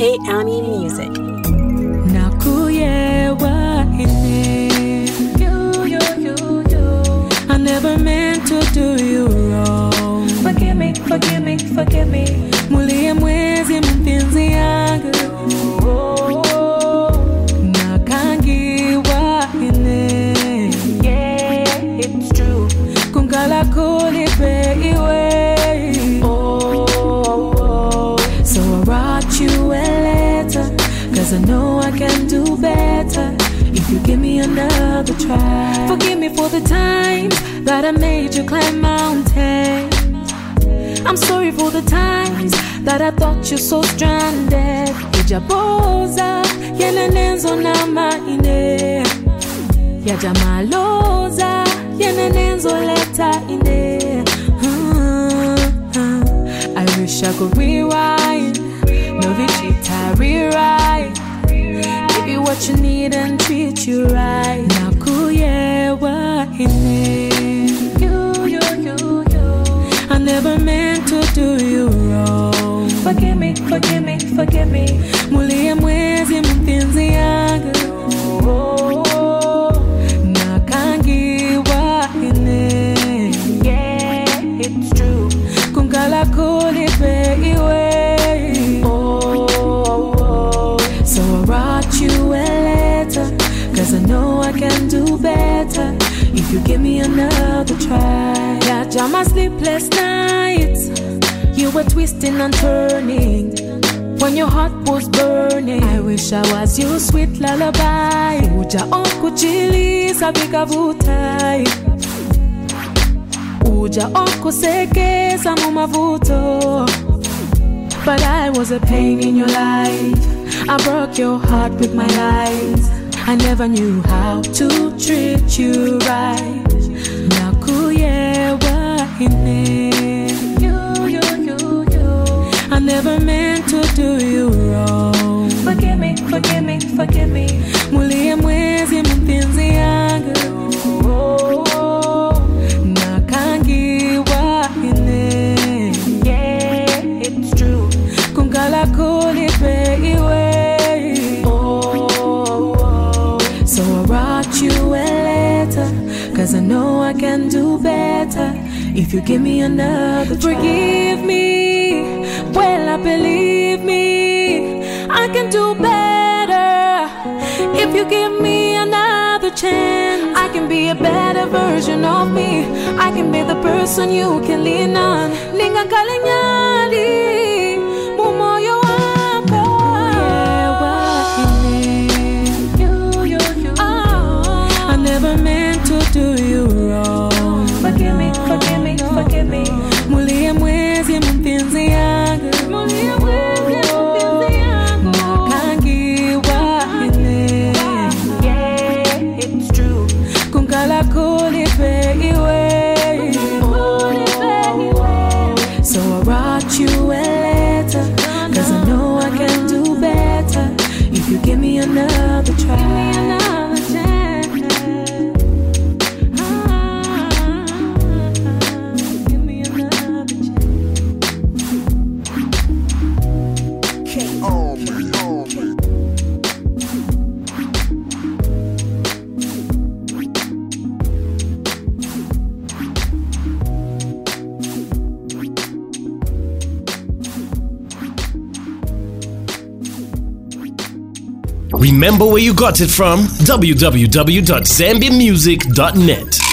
K-Ami Music. Nakuyewa ine. I never meant to do you wrong. Forgive me, forgive me, forgive me. Mulie mwezi mpenzi yangu. Nakangiwa ine. Yeah, it's true. Kungala kulipe iwe. So I wrote you a letter, 'cause I know I can do better if you give me another try. Forgive me for the times that I made you climb mountains. I'm sorry for the times that I thought you're so stranded. Ijaboza, yenenenzo na maine. Yajamaloza, yenenenzo leta ine. I wish I could rewind, no vichita rewrite. Give you what you need and treat you right. Nakuyewa ine. I never meant to do you wrong. Forgive me, forgive me, forgive me. Mulie mwezi mpenzi yangu. Nakangiwa ine. Yeah, it's true. Kungala kulipe iwe. So I wrote you a letter, 'cause I know I can do better if you give me another try. Yeah, my sleepless nights, you were twisting and turning when your heart was burning. I wish I was your sweet lullaby. Uja okuchilisa vikavutai. Uja okusekeza mumavuto. But I was a pain in your life. I broke your heart with my lies. I never knew how to treat you right. Nakuyewa ine. I never meant to do you wrong. Forgive me, forgive me, forgive me. Mulie mwezi mpenzi yangu. Nakangiwa ine. Yeah, it's true. Kungala kulipe iwe. So I wrote you a letter, 'cause I know I can do better if you give me another try. Forgive me, well I believe me, I can do better if you give me another chance. I can be a better version of me. I can be the person you can lean on. Ninga kalinyali, mumoyo wako. I never meant to do you wrong. Forgive me, forgive me, forgive me. Mulie mwezi mpenzi yangu. Nakangiwa ine. Yeah, it's true. Kungala kulipe iwe. So I wrote you a letter, 'cause I know I can do better if you give me another try. Remember where you got it from? www.zambiamusic.net.